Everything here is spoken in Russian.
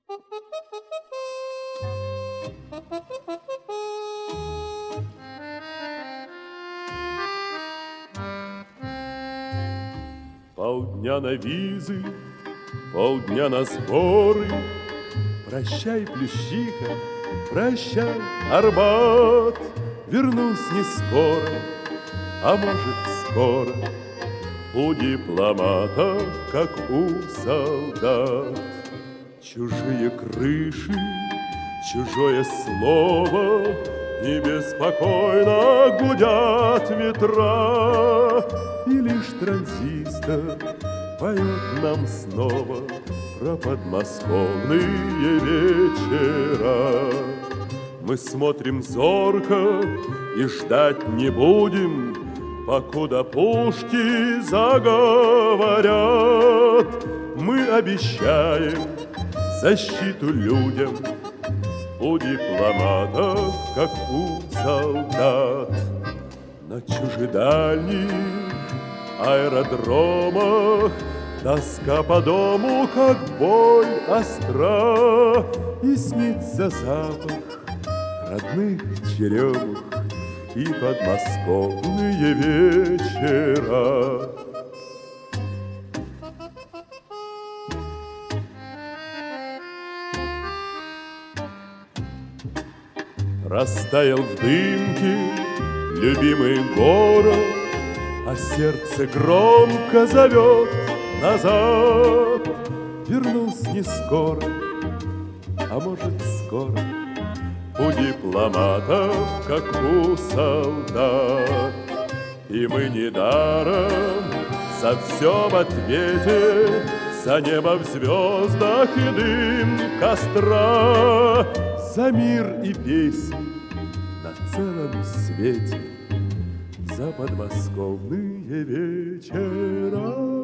Полдня на визы, полдня на сборы. Прощай, Плющиха, прощай, Арбат. Вернусь не скоро, а может скоро, у дипломатов, как у солдат. Чужие крыши, чужое слово, и беспокойно гудят ветра. И лишь транзистор поет нам снова про подмосковные вечера. Мы смотрим зорко и ждать не будем, покуда пушки заговорят. Мы обещаем защиту людям, у дипломатов, как у солдат. На чужедальних аэродромах тоска по дому, как боль остра, и снится запах родных черемух и подмосковные вечера. Растаял в дымке любимый город, а сердце громко зовет назад. Вернусь не скоро, а может скоро, у дипломатов, как у солдат. И мы недаром за все в ответе, за небо в звездах и дым костра, за мир и песнь на целом свете, за подмосковные вечера.